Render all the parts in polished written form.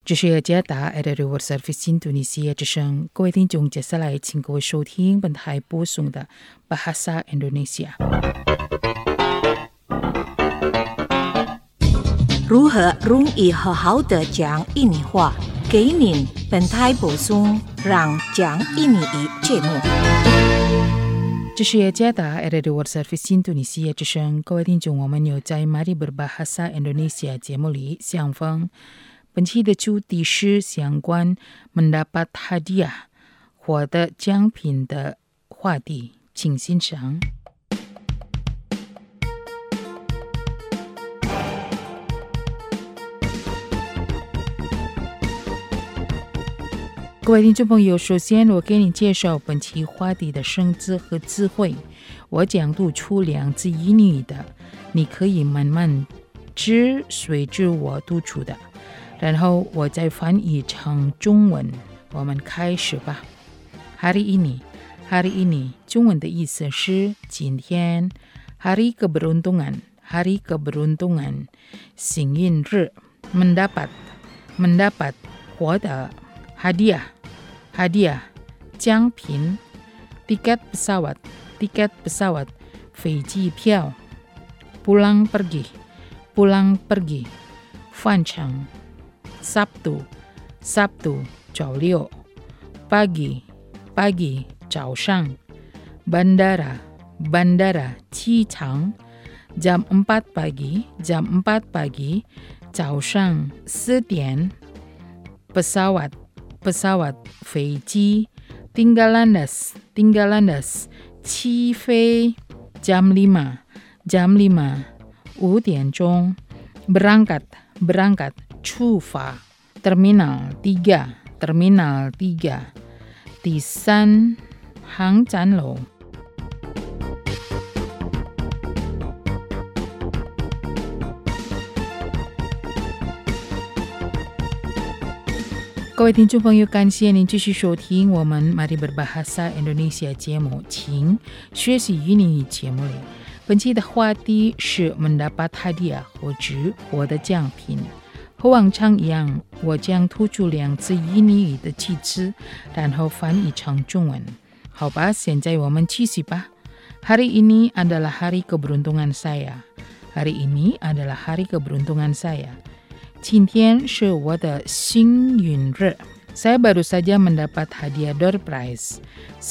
这是雅加达 RRI World Service Indonesia 之声，各位听众，接下来请各位收听本台播送的 Bahasa Indonesia。 如何容易好好的讲印尼话？给您本台播送让讲印尼语节目。 这是雅加达 RRI World Service Indonesia 之声，各位听众，我们有在 Mari Berbahasa Indonesia 节目里相逢。本期的主题是相关 mendapat hadiah 获得奖品的话题，请欣赏。各位听众朋友，首先我给你介绍本期话题的生字和词汇，我将读出两字印尼语的，你可以慢慢随着我读出的，然后我再翻译成中文。我们开始吧。hari ini 中文的意思是今天。hari keberuntungan 幸运日。mendapat 获得。hadiah 奖品。tiket pesawat 飞机票。pulang pergi 返程。Sabtu 周六。pagi 早上。bandara 机场。jam 4 pagi 早上4点。pesawat 飞机。tinggal landas 起飞。jam 5 5点钟。berangkat 出发。terminal 3第三航站楼。各位听众朋友，感谢您继续收听我们 Mari Berbahasa Indonesia 节目，请学习印尼语节目里。本期的话题是 mendapat hadiah 或者获得奖品。和往常一样，我将突出两字印尼语的句子，然后翻译成中文。好吧，现在我们继续吧。Hari ini adalah hari keberuntungan saya. 今天是我的幸运日。Saya baru saja mendapat hadiah door prize.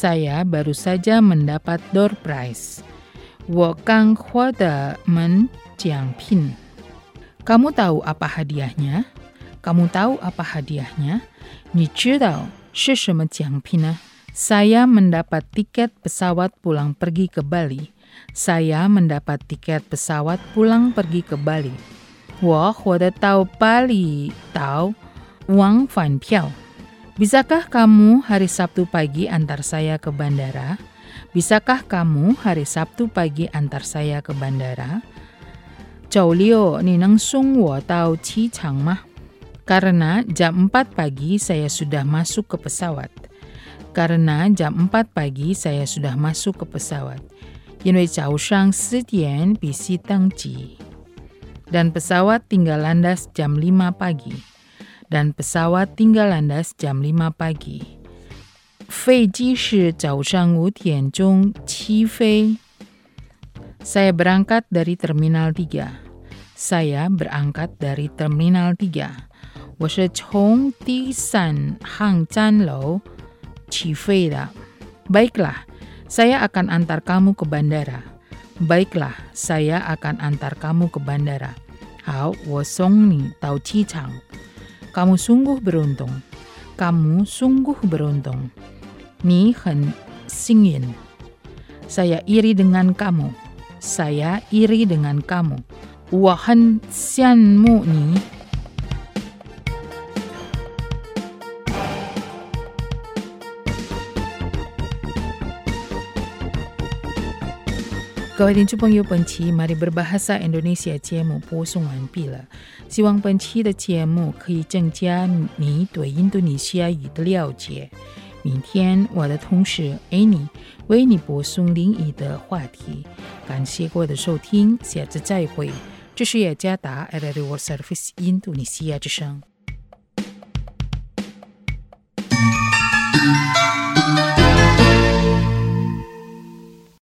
我刚获得门奖品。Kamu tahu apa hadiahnya? 你知道是什么奖品呢？ Saya mendapat tiket pesawat pulang pergi ke Bali. 我获得到巴厘岛往返票。Bisakah kamu hari Sabtu pagi antar saya ke bandara? 周六你能送我到机场吗？ Karena jam 4 pagi saya sudah masuk ke pesawat. 因为早上4点必须登机。Dan pesawat tinggal landas jam 5 pagi. 飞机是早上5点钟起飞。Saya berangkat dari terminal 3。我是从第三航站楼起飞的。Baiklah, saya akan antar kamu ke bandara. 好，我送你到机场。Kamu sungguh beruntung. 你很幸运。Saya iri dengan kamu. 我很羡慕你。各位听众朋友，本期 Mari Berbahasa Indonesia 节目播送完毕了。希望本期的节目可以增加你对印度尼西亚语的了解。明天我的同事 Annie 为你播送另一的话题。感谢各位的收听，下次再会。这是雅加达 RRI World Service 印度尼西亚之声。